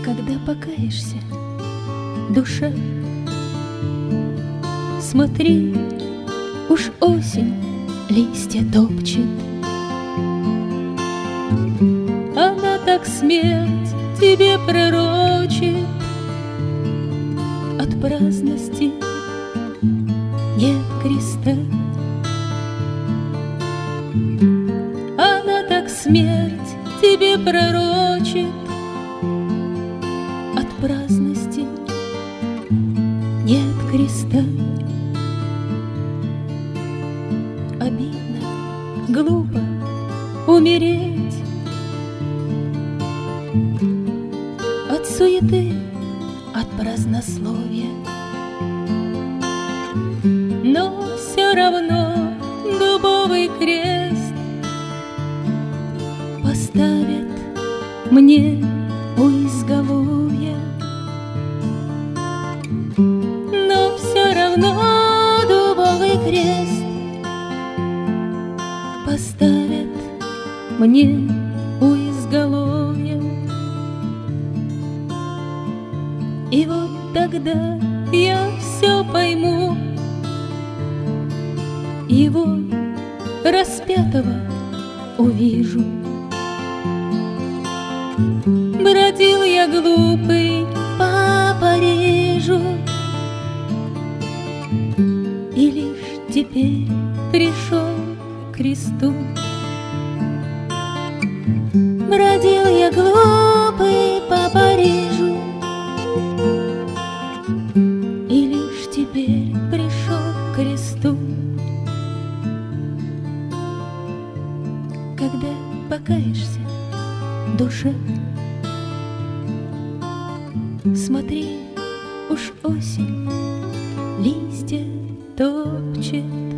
Когда покаешься, душа, смотри, уж осень листья топчет. Она так смерть тебе пророчит. От праздности нет креста. Она так смерть тебе пророчит. От праздности нет креста. Обидно, глупо умереть от суеты, от празднословия. Но все равно дубовый крест поставят мне у изголовья. Но все равно дубовый крест поставят мне у изголовья. И вот тогда я все пойму, его распятого увижу. Бродил я глупый по Парижу, и лишь теперь пришел к кресту. Бродил я глупый по Парижу, и лишь теперь пришел к кресту. Когда покаешься, душа, смотри, уж осень листья топчет.